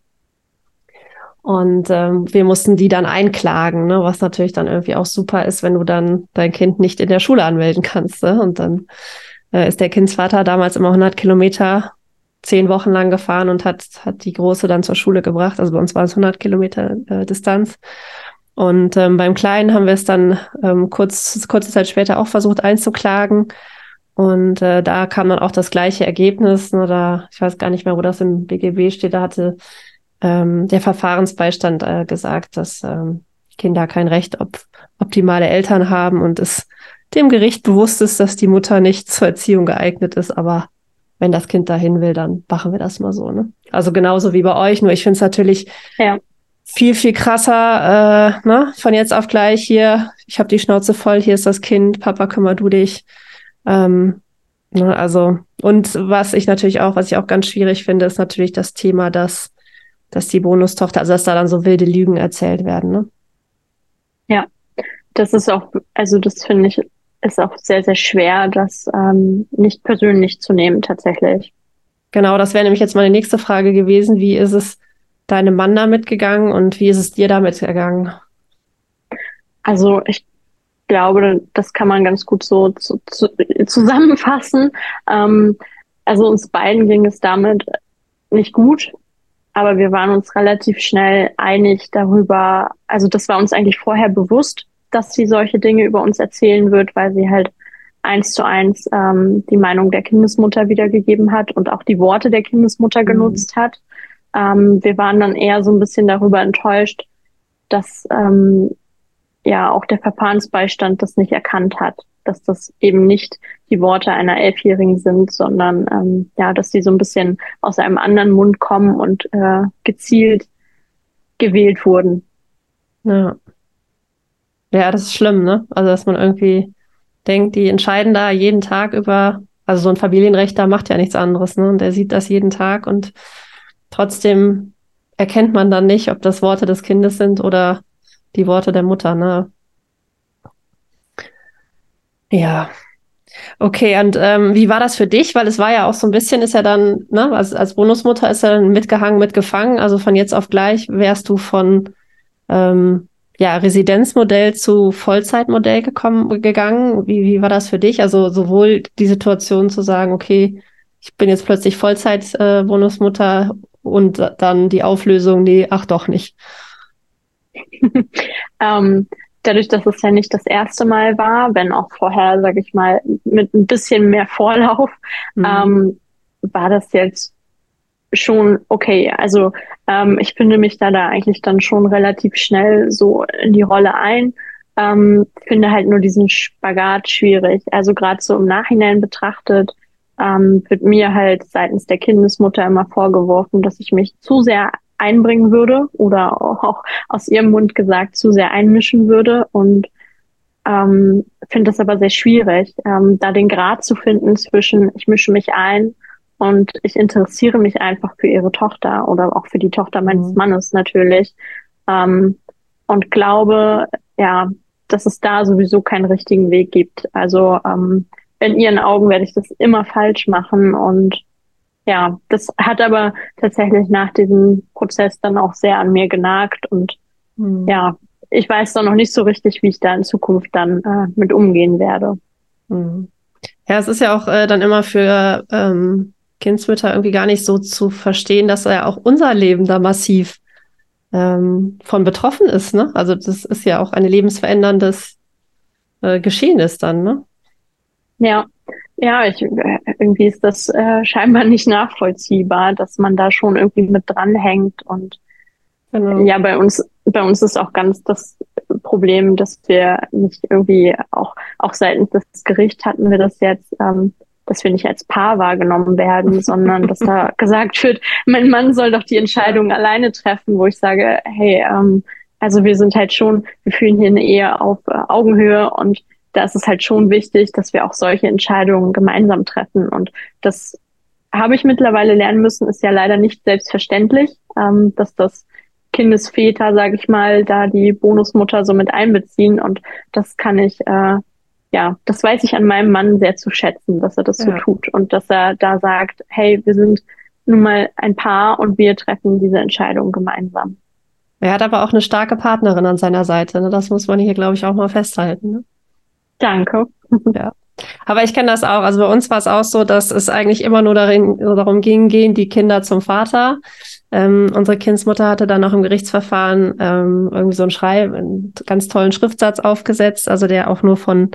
Und wir mussten die dann einklagen, ne? Was natürlich dann irgendwie auch super ist, wenn du dann dein Kind nicht in der Schule anmelden kannst. Ne? Und dann ist der Kindsvater damals immer 100 Kilometer 10 Wochen lang gefahren und hat die Große dann zur Schule gebracht. Also bei uns waren es 100 Kilometer Distanz. Und beim Kleinen haben wir es dann kurze Zeit später auch versucht einzuklagen. Und da kam dann auch das gleiche Ergebnis. Ne, ich weiß gar nicht mehr, wo das im BGB steht. Da hatte der Verfahrensbeistand gesagt, dass Kinder kein Recht auf optimale Eltern haben und es dem Gericht bewusst ist, dass die Mutter nicht zur Erziehung geeignet ist. Aber wenn das Kind dahin will, dann machen wir das mal so. Ne? Also genauso wie bei euch. Nur ich finde es natürlich Ja. viel, viel krasser, ne? Von jetzt auf gleich hier, ich habe die Schnauze voll, hier ist das Kind, Papa, kümmer du dich. Ne, also, und was ich auch ganz schwierig finde, ist natürlich das Thema, dass die Bonustochter, also dass da dann so wilde Lügen erzählt werden, ne? Ja, das ist auch, also das finde ich, ist auch sehr, sehr schwer, das nicht persönlich zu nehmen tatsächlich. Genau, das wäre nämlich jetzt meine nächste Frage gewesen. Wie ist es deinem Mann damit gegangen und wie ist es dir damit gegangen? Also ich glaube, das kann man ganz gut so zusammenfassen. Ähm, also uns beiden ging es damit nicht gut, aber wir waren uns relativ schnell einig darüber. Also das war uns eigentlich vorher bewusst, dass sie solche Dinge über uns erzählen wird, weil sie halt 1:1 die Meinung der Kindesmutter wiedergegeben hat und auch die Worte der Kindesmutter Mhm. genutzt hat. Wir waren dann eher so ein bisschen darüber enttäuscht, dass ja auch der Verfahrensbeistand das nicht erkannt hat, dass das eben nicht die Worte einer Elfjährigen sind, sondern ja, dass die so ein bisschen aus einem anderen Mund kommen und gezielt gewählt wurden. Ja. Ja, das ist schlimm, ne? Also, dass man irgendwie denkt, die entscheiden da jeden Tag also so ein Familienrechter macht ja nichts anderes, ne? Und der sieht das jeden Tag und trotzdem erkennt man dann nicht, ob das Worte des Kindes sind oder die Worte der Mutter, ne? Ja, okay. Und wie war das für dich? Weil es war ja auch so ein bisschen, ist ja dann, ne, als Bonusmutter ist ja dann mitgehangen, mitgefangen. Also von jetzt auf gleich wärst du von ähm, ja, Residenzmodell zu Vollzeitmodell gegangen. Wie war das für dich? Also sowohl die Situation zu sagen, okay, ich bin jetzt plötzlich Vollzeit Bonusmutter und dann die Auflösung, nee, ach doch nicht. ähm, Dadurch, dass es ja nicht das erste Mal war, wenn auch vorher, sage ich mal, mit ein bisschen mehr Vorlauf, Hm. ähm, war das jetzt schon okay. Also ich finde mich da eigentlich dann schon relativ schnell so in die Rolle ein. Finde halt nur diesen Spagat schwierig. Also gerade so im Nachhinein betrachtet, wird mir halt seitens der Kindesmutter immer vorgeworfen, dass ich mich zu sehr einbringen würde oder auch aus ihrem Mund gesagt zu sehr einmischen würde und finde das aber sehr schwierig, da den Grad zu finden zwischen ich mische mich ein und ich interessiere mich einfach für ihre Tochter oder auch für die Tochter meines Hm. Mannes natürlich. Ähm, und glaube, ja, dass es da sowieso keinen richtigen Weg gibt. Also in ihren Augen werde ich das immer falsch machen. Und ja, das hat aber tatsächlich nach diesem Prozess dann auch sehr an mir genagt. Und Hm. ja, ich weiß doch noch nicht so richtig, wie ich da in Zukunft dann mit umgehen werde. Hm. Ja, es ist ja auch dann immer für Kindsmütter irgendwie gar nicht so zu verstehen, dass ja auch unser Leben da massiv von betroffen ist, ne? Also das ist ja auch ein lebensveränderndes Geschehen ist dann, ne? Ja. Ja, irgendwie ist das scheinbar nicht nachvollziehbar, dass man da schon irgendwie mit dranhängt. Und Genau. ja, bei uns ist auch ganz das Problem, dass wir nicht irgendwie auch seitens des Gerichts hatten wir das jetzt, dass wir nicht als Paar wahrgenommen werden, sondern dass da gesagt wird, mein Mann soll doch die Ja. Entscheidung alleine treffen, wo ich sage, hey, also wir sind halt schon, wir führen hier eine Ehe auf Augenhöhe, und da ist es halt schon wichtig, dass wir auch solche Entscheidungen gemeinsam treffen. Und das habe ich mittlerweile lernen müssen, ist ja leider nicht selbstverständlich, dass das Kindesväter, sage ich mal, da die Bonusmutter so mit einbeziehen. Und das kann ich, ja, das weiß ich an meinem Mann sehr zu schätzen, dass er das so Ja. tut und dass er da sagt, hey, wir sind nun mal ein Paar und wir treffen diese Entscheidung gemeinsam. Er hat aber auch eine starke Partnerin an seiner Seite. Ne? Das muss man hier, glaube ich, auch mal festhalten. Ne? Danke. Ja. Aber ich kenne das auch. Also bei uns war es auch so, dass es eigentlich immer nur darum ging, gehen die Kinder zum Vater. Unsere Kindsmutter hatte dann auch im Gerichtsverfahren irgendwie so einen ganz tollen Schriftsatz aufgesetzt, also der auch nur von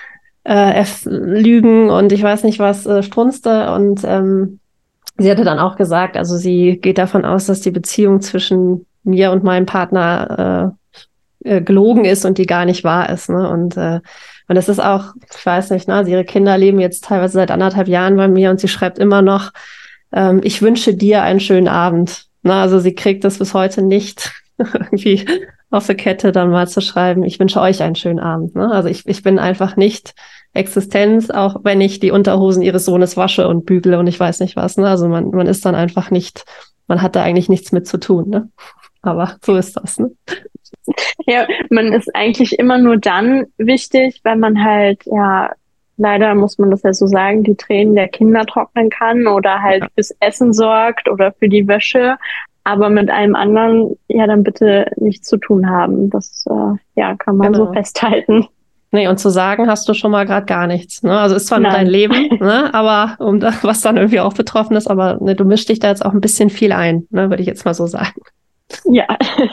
Lügen und ich weiß nicht was strunzte. Und sie hatte dann auch gesagt, also sie geht davon aus, dass die Beziehung zwischen mir und meinem Partner gelogen ist und die gar nicht wahr ist. Ne? Und das ist auch, ich weiß nicht, ne, also ihre Kinder leben jetzt teilweise seit 1,5 Jahren bei mir und sie schreibt immer noch, ich wünsche dir einen schönen Abend. Ne? Also sie kriegt das bis heute nicht irgendwie auf die Kette, dann mal zu schreiben, ich wünsche euch einen schönen Abend. Ne? Also ich bin einfach nicht Existenz, auch wenn ich die Unterhosen ihres Sohnes wasche und bügle und ich weiß nicht was. Ne? Also man ist dann einfach nicht, man hat da eigentlich nichts mit zu tun. Ne? Aber so ist das. Ne? Ja, man ist eigentlich immer nur dann wichtig, wenn man halt, ja, leider muss man das ja so sagen, die Tränen der Kinder trocknen kann oder halt Ja, fürs Essen sorgt oder für die Wäsche. Aber mit allem anderen, ja, dann bitte nichts zu tun haben. Das, ja, kann man so genau. festhalten. Nee, und zu sagen hast du schon mal gerade gar nichts. Ne? Also ist zwar nur dein Nein. Leben, ne? Aber was dann irgendwie auch betroffen ist, aber ne, du mischst dich da jetzt auch ein bisschen viel ein, ne? Würde ich jetzt mal so sagen. Ja.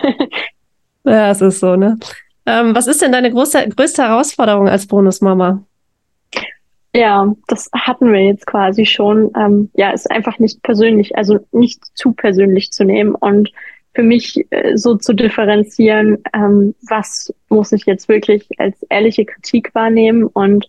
Ja, es ist so, ne? Was ist denn deine größte Herausforderung als Bonusmama? Ja, das hatten wir jetzt quasi schon. Ja, ist einfach nicht persönlich, also nicht zu persönlich zu nehmen und für mich so zu differenzieren, was muss ich jetzt wirklich als ehrliche Kritik wahrnehmen und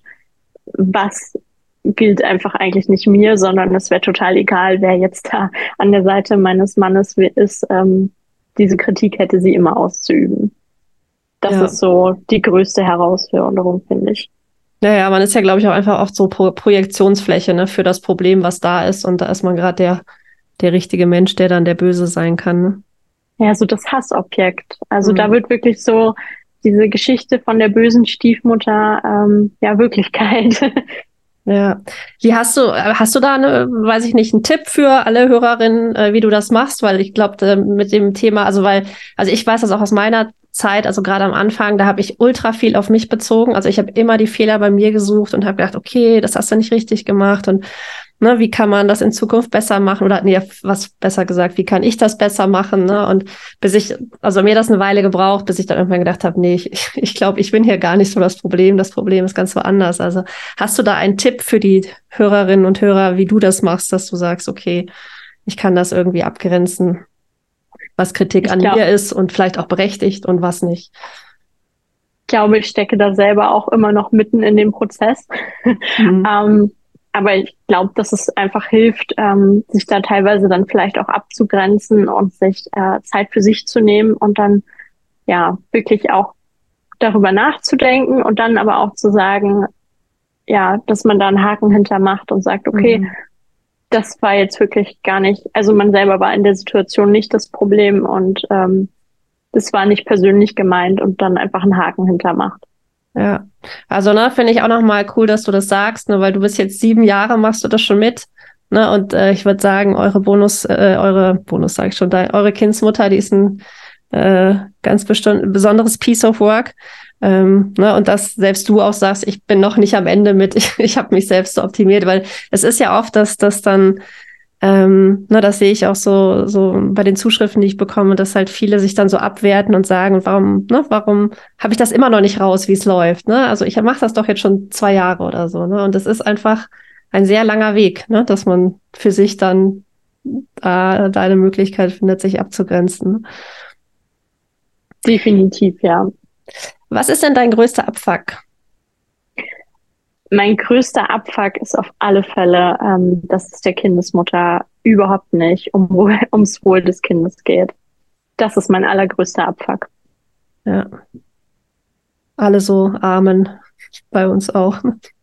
was gilt einfach eigentlich nicht mir, sondern es wäre total egal, wer jetzt da an der Seite meines Mannes ist. Diese Kritik hätte sie immer auszuüben. Das Ja. ist so die größte Herausforderung, finde ich. Naja, man ist ja, glaube ich, auch einfach oft so Projektionsfläche, ne, für das Problem, was da ist. Und da ist man gerade der richtige Mensch, der dann der Böse sein kann. Ne? Ja, so das Hassobjekt. Also da Mhm. wird wirklich so diese Geschichte von der bösen Stiefmutter, ja, Wirklichkeit. Ja. Hast du da weiß ich nicht, einen Tipp für alle Hörerinnen, wie du das machst? Weil ich glaube, mit dem Thema, also ich weiß das auch aus meiner Zeit, also gerade am Anfang, da habe ich ultra viel auf mich bezogen. Also ich habe immer die Fehler bei mir gesucht und habe gedacht, okay, das hast du nicht richtig gemacht und ne, wie kann man das in Zukunft besser machen? Oder nee, was besser gesagt, wie kann ich das besser machen? Ne? Und also mir das eine Weile gebraucht, bis ich dann irgendwann gedacht habe, nee, ich glaube, ich bin hier gar nicht so das Problem. Das Problem ist ganz woanders. Also hast du da einen Tipp für die Hörerinnen und Hörer, wie du das machst, dass du sagst, okay, ich kann das irgendwie abgrenzen, was Kritik Ich an glaube, mir ist und vielleicht auch berechtigt und was nicht? glaube, ich stecke da selber auch immer noch mitten in dem Prozess. Mhm. Aber ich glaube, dass es einfach hilft, sich da teilweise dann vielleicht auch abzugrenzen und sich Zeit für sich zu nehmen und dann ja wirklich auch darüber nachzudenken und dann aber auch zu sagen, ja, dass man da einen Haken hinter macht und sagt, okay, Mhm. das war jetzt wirklich gar nicht, also man selber war in der Situation nicht das Problem und das war nicht persönlich gemeint und dann einfach einen Haken hintermacht. Ja, also ne, finde ich auch nochmal cool, dass du das sagst, ne, weil du bist jetzt 7 Jahre, machst du das schon mit. Ne, und ich würde sagen, eure Bonus, sage ich schon, eure Kindsmutter, die ist ein ganz besonderes Piece of Work. Ne, und dass selbst du auch sagst, ich bin noch nicht am Ende mit, ich habe mich selbst so optimiert, weil es ist ja oft, dass das dann Das sehe ich auch so bei den Zuschriften, die ich bekomme, dass halt viele sich dann so abwerten und sagen, warum habe ich das immer noch nicht raus, wie es läuft, ne? Also ich mache das doch jetzt schon 2 Jahre oder so, ne? Und das ist einfach ein sehr langer Weg, ne? Dass man für sich dann da eine Möglichkeit findet, sich abzugrenzen. Definitiv, ja. Was ist denn dein größter Abfuck? Mein größter Abfuck ist auf alle Fälle, dass es der Kindesmutter überhaupt nicht ums Wohl des Kindes geht. Das ist mein allergrößter Abfuck. Ja. Alle so Amen bei uns auch.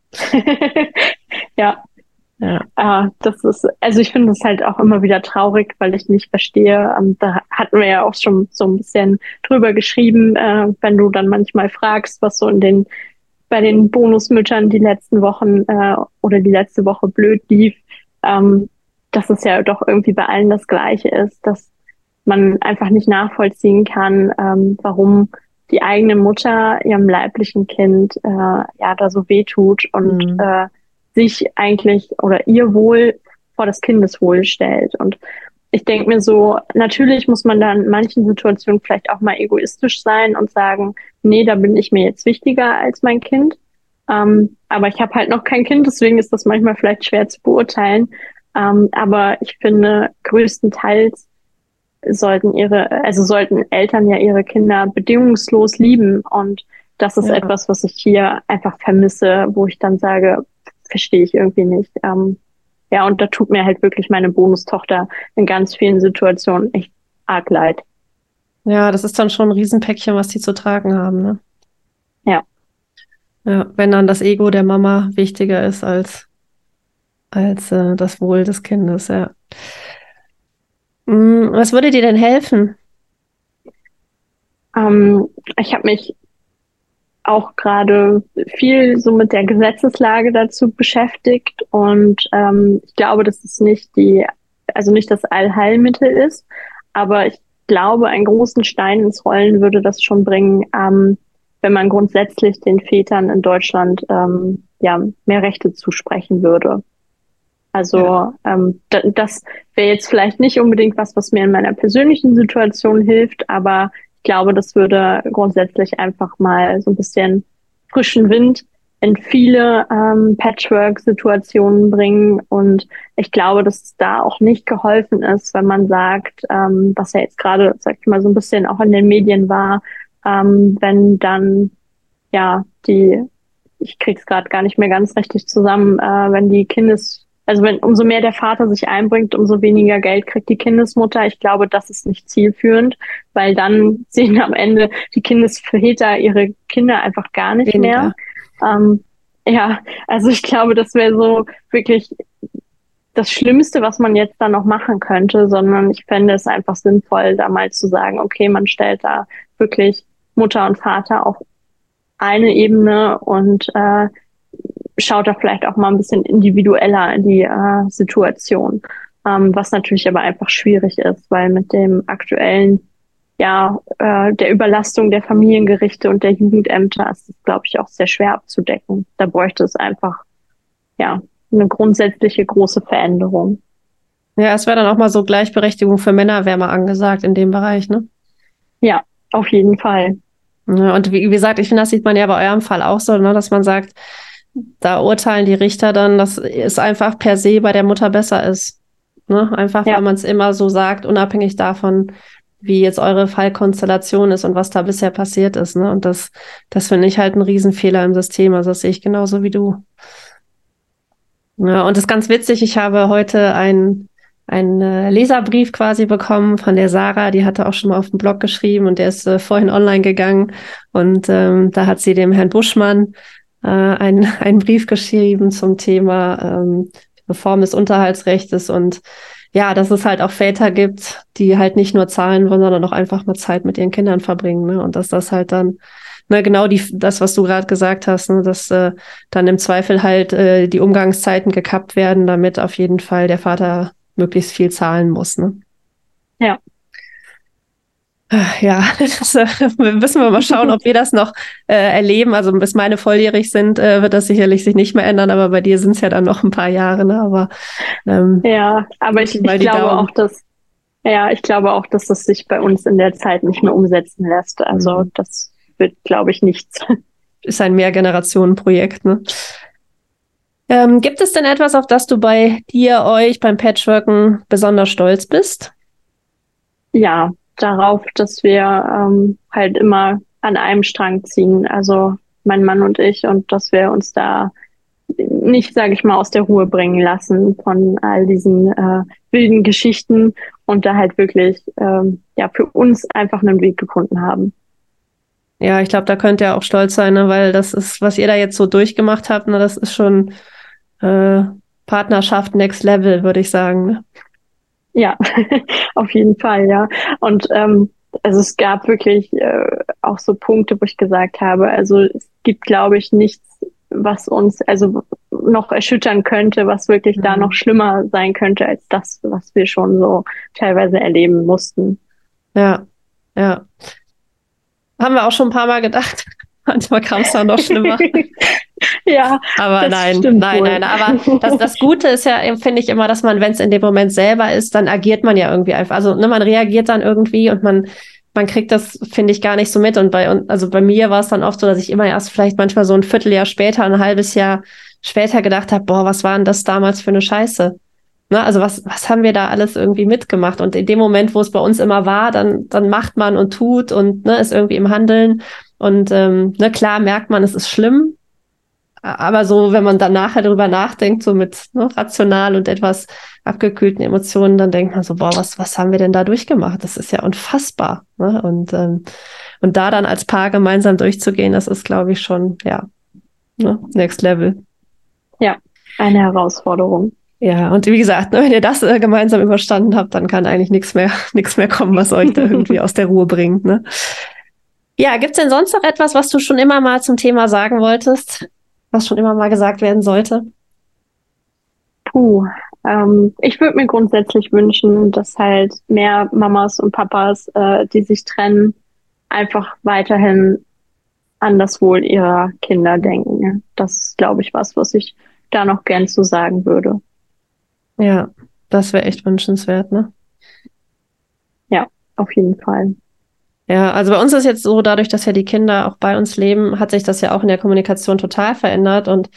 Ja. Ja. Das ist, also ich finde es halt auch immer wieder traurig, weil ich nicht verstehe. Da hatten wir ja auch schon so ein bisschen drüber geschrieben, wenn du dann manchmal fragst, was so bei den Bonusmüttern die letzten Wochen oder die letzte Woche blöd lief, dass es ja doch irgendwie bei allen das Gleiche ist, dass man einfach nicht nachvollziehen kann, warum die eigene Mutter ihrem leiblichen Kind ja da so wehtut und sich eigentlich oder ihr Wohl vor das Kindeswohl stellt. Und ich denke mir so, natürlich muss man dann in manchen Situationen vielleicht auch mal egoistisch sein und sagen, nee, da bin ich mir jetzt wichtiger als mein Kind. Aber ich habe halt noch kein Kind, deswegen ist das manchmal vielleicht schwer zu beurteilen. Aber ich finde, größtenteils sollten Eltern ja ihre Kinder bedingungslos lieben. Und das ist etwas, was ich hier einfach vermisse, wo ich dann sage, verstehe ich irgendwie nicht. Ja, und da tut mir halt wirklich meine Bonustochter in ganz vielen Situationen echt arg leid. Ja, das ist dann schon ein Riesenpäckchen, was die zu tragen haben, ne? Ja. Ja, wenn dann das Ego der Mama wichtiger ist als das Wohl des Kindes, ja. Was würde dir denn helfen? Ich habe mich auch gerade viel so mit der Gesetzeslage dazu beschäftigt und ich glaube, dass es nicht nicht das Allheilmittel ist, aber ich glaube, einen großen Stein ins Rollen würde das schon bringen, wenn man grundsätzlich den Vätern in Deutschland ja mehr Rechte zusprechen würde. Also das wäre jetzt vielleicht nicht unbedingt was mir in meiner persönlichen Situation hilft, aber ich glaube, das würde grundsätzlich einfach mal so ein bisschen frischen Wind in viele Patchwork-Situationen bringen. Und ich glaube, dass es da auch nicht geholfen ist, wenn man sagt, was ja jetzt gerade, sag ich mal, so ein bisschen auch in den Medien war, wenn dann ja ich krieg's gerade gar nicht mehr ganz richtig zusammen, wenn wenn umso mehr der Vater sich einbringt, umso weniger Geld kriegt die Kindesmutter. Ich glaube, das ist nicht zielführend, weil dann sehen am Ende die Kindesväter ihre Kinder einfach gar nicht mehr. Ja, also ich glaube, das wäre so wirklich das Schlimmste, was man jetzt da noch machen könnte, sondern ich fände es einfach sinnvoll, da mal zu sagen, okay, man stellt da wirklich Mutter und Vater auf eine Ebene und schaut da vielleicht auch mal ein bisschen individueller in die Situation, was natürlich aber einfach schwierig ist, weil mit dem aktuellen, der Überlastung der Familiengerichte und der Jugendämter ist es, glaube ich, auch sehr schwer abzudecken. Da bräuchte es einfach, ja, eine grundsätzliche große Veränderung. Ja, es wäre dann auch mal so Gleichberechtigung für Männer wäre mal angesagt in dem Bereich, ne? Ja, auf jeden Fall. Ja, und wie gesagt, ich finde, das sieht man ja bei eurem Fall auch so, ne, dass man sagt, da urteilen die Richter dann, dass es einfach per se bei der Mutter besser ist. Ne? Einfach, weil man es immer so sagt, unabhängig davon, wie jetzt eure Fallkonstellation ist und was da bisher passiert ist. Ne? Und das finde ich halt ein Riesenfehler im System. Also das sehe ich genauso wie du. Ja, und das ist ganz witzig, ich habe heute einen Leserbrief quasi bekommen von der Sarah, die hatte auch schon mal auf dem Blog geschrieben und der ist vorhin online gegangen und da hat sie dem Herrn Buschmann einen Brief geschrieben zum Thema Reform des Unterhaltsrechts und ja, dass es halt auch Väter gibt, die halt nicht nur zahlen wollen, sondern auch einfach mal Zeit mit ihren Kindern verbringen, ne? Und dass das halt dann genau das, was du gerade gesagt hast, ne, dass dann im Zweifel halt die Umgangszeiten gekappt werden, damit auf jeden Fall der Vater möglichst viel zahlen muss. Ne? Ja. Ja, das müssen wir mal schauen, ob wir das noch erleben. Also bis meine volljährig sind, wird das sicherlich sich nicht mehr ändern, aber bei dir sind es ja dann noch ein paar Jahre, ne? Aber Ja, aber drück dir mal ich die glaube Daumen. auch, ich glaube auch, dass das sich bei uns in der Zeit nicht mehr umsetzen lässt. Also Mhm. das wird, glaube ich, nichts. Ist ein Mehrgenerationenprojekt, ne? Gibt es denn etwas, auf das du bei dir, euch beim Patchworken besonders stolz bist? Ja, darauf, dass wir halt immer an einem Strang ziehen, also mein Mann und ich, und dass wir uns da nicht, sage ich mal, aus der Ruhe bringen lassen von all diesen wilden Geschichten und da halt wirklich ja für uns einfach einen Weg gefunden haben. Ja, ich glaube, da könnt ihr auch stolz sein, ne? Weil das ist, was ihr da jetzt so durchgemacht habt, ne? Das ist schon äh, Partnerschaft Next Level, würde ich sagen. Ne? Ja, auf jeden Fall, ja. Und also es gab wirklich auch so Punkte, wo ich gesagt habe, also es gibt, glaube ich, nichts, was uns also noch erschüttern könnte, was wirklich da noch Mhm. schlimmer sein könnte als das, was wir schon so teilweise erleben mussten. Ja, ja. Haben wir auch schon ein paar Mal gedacht. Manchmal kam es dann noch schlimmer. Ja, Aber das nein, stimmt nein, wohl. nein. Aber das Gute ist ja, finde ich immer, dass man, wenn es in dem Moment selber ist, dann agiert man ja irgendwie einfach. Also, ne, man reagiert dann irgendwie und man kriegt das, finde ich, gar nicht so mit. Und also bei mir war es dann oft so, dass ich immer erst vielleicht manchmal so ein Vierteljahr später, ein halbes Jahr später gedacht habe, boah, was war denn das damals für eine Scheiße? Ne, also was haben wir da alles irgendwie mitgemacht? Und in dem Moment, wo es bei uns immer war, dann macht man und tut und ne, ist irgendwie im Handeln. Und ne, klar merkt man, es ist schlimm. Aber so, wenn man dann nachher darüber nachdenkt, so mit ne, rational und etwas abgekühlten Emotionen, dann denkt man so, boah, was haben wir denn da durchgemacht? Das ist ja unfassbar. Ne? Und da dann als Paar gemeinsam durchzugehen, das ist, glaube ich, schon, ja, ne, Next Level. Ja, eine Herausforderung. Ja, und wie gesagt, ne, wenn ihr das gemeinsam überstanden habt, dann kann eigentlich nichts mehr kommen, was euch da irgendwie aus der Ruhe bringt. Ne? Ja, gibt's denn sonst noch etwas, was du schon immer mal zum Thema sagen wolltest, was schon immer mal gesagt werden sollte? Puh, ich würde mir grundsätzlich wünschen, dass halt mehr Mamas und Papas, die sich trennen, einfach weiterhin an das Wohl ihrer Kinder denken. Ja. Das ist, glaube ich, was ich da noch gern zu sagen würde. Ja, das wäre echt wünschenswert, ne? Ja, auf jeden Fall. Ja, also bei uns ist jetzt so, dadurch, dass ja die Kinder auch bei uns leben, hat sich das ja auch in der Kommunikation total verändert und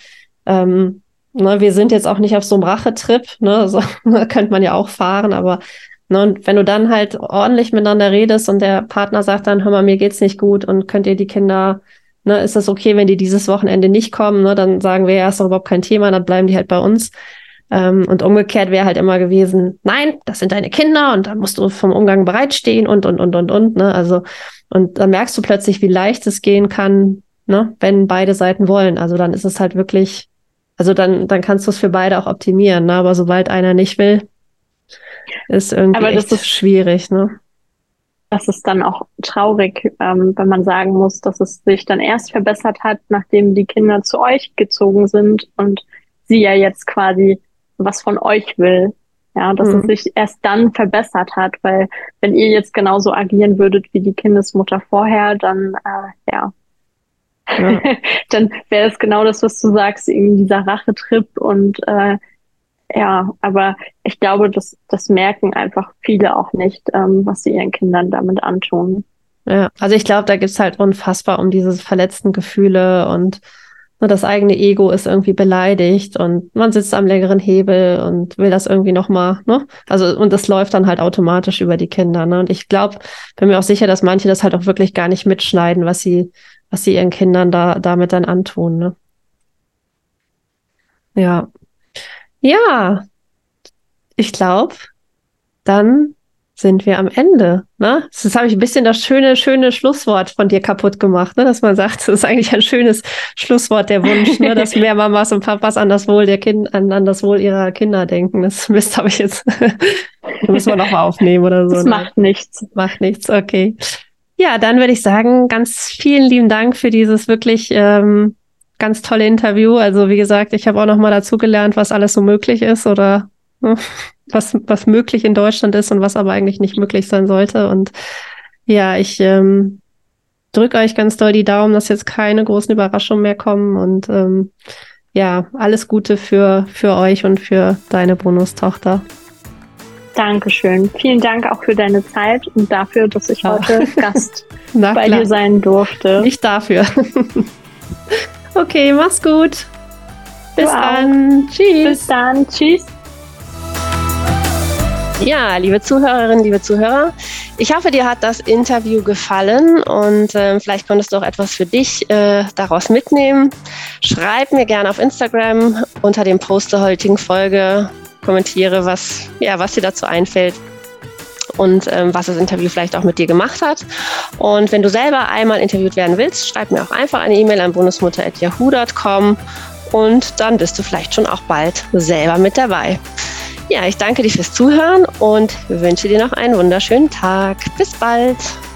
ne, wir sind jetzt auch nicht auf so einem Rachetrip, ne? So, da könnte man ja auch fahren, aber ne, und wenn du dann halt ordentlich miteinander redest und der Partner sagt dann, hör mal, mir geht's nicht gut und könnt ihr die Kinder, ne, ist das okay, wenn die dieses Wochenende nicht kommen, ne? Dann sagen wir, ja, ist doch überhaupt kein Thema, dann bleiben die halt bei uns. Und umgekehrt wäre halt immer gewesen, nein, das sind deine Kinder und da musst du vom Umgang bereitstehen und, ne? Also, und dann merkst du plötzlich, wie leicht es gehen kann, ne, wenn beide Seiten wollen. Also dann ist es halt wirklich, also dann kannst du es für beide auch optimieren, ne? Aber sobald einer nicht will, ist irgendwie Aber echt schwierig, ne? das ist dann auch traurig, wenn man sagen muss, dass es sich dann erst verbessert hat, nachdem die Kinder zu euch gezogen sind und sie ja jetzt quasi was von euch will. Ja, dass es Hm. sich erst dann verbessert hat, weil wenn ihr jetzt genauso agieren würdet wie die Kindesmutter vorher, dann ja, Ja. dann wäre es genau das, was du sagst, irgendwie dieser Rachetrip und ja, aber ich glaube, das merken einfach viele auch nicht, was sie ihren Kindern damit antun. Ja, also ich glaube, da gibt's halt unfassbar um diese verletzten Gefühle und ne, das eigene Ego ist irgendwie beleidigt und man sitzt am längeren Hebel und will das irgendwie nochmal, ne? Also, und das läuft dann halt automatisch über die Kinder, ne? Und ich glaube, bin mir auch sicher, dass manche das halt auch wirklich gar nicht mitschneiden, was sie ihren Kindern damit dann antun, ne? Ja. Ja, ich glaube, dann sind wir am Ende. Ne? Jetzt habe ich ein bisschen das schöne Schlusswort von dir kaputt gemacht, ne? Dass man sagt, das ist eigentlich ein schönes Schlusswort, der Wunsch, ne? Dass mehr Mamas und Papas an das Wohl an das Wohl ihrer Kinder denken. Das Mist habe ich jetzt. Da müssen wir nochmal aufnehmen oder so. Das Nein, macht nichts. macht nichts. Okay. Ja, dann würde ich sagen, ganz vielen lieben Dank für dieses wirklich ganz tolle Interview. Also wie gesagt, ich habe auch nochmal dazugelernt, was alles so möglich ist oder ne, was möglich in Deutschland ist und was aber eigentlich nicht möglich sein sollte. Und Ja, ich drücke euch ganz doll die Daumen, dass jetzt keine großen Überraschungen mehr kommen und ja, alles Gute für euch und für deine Bonustochter. Dankeschön. Vielen Dank auch für deine Zeit und dafür, dass ich heute Gast bei dir sein durfte. Nicht dafür. Okay, mach's gut. Bis dann. Tschüss. Bis dann. Tschüss. Ja, liebe Zuhörerinnen, liebe Zuhörer, ich hoffe, dir hat das Interview gefallen und vielleicht konntest du auch etwas für dich daraus mitnehmen. Schreib mir gerne auf Instagram unter dem Post der heutigen Folge, kommentiere, was dir dazu einfällt und was das Interview vielleicht auch mit dir gemacht hat. Und wenn du selber einmal interviewt werden willst, schreib mir auch einfach eine E-Mail an bonusmutter@yahoo.com und dann bist du vielleicht schon auch bald selber mit dabei. Ja, ich danke dir fürs Zuhören und wünsche dir noch einen wunderschönen Tag. Bis bald!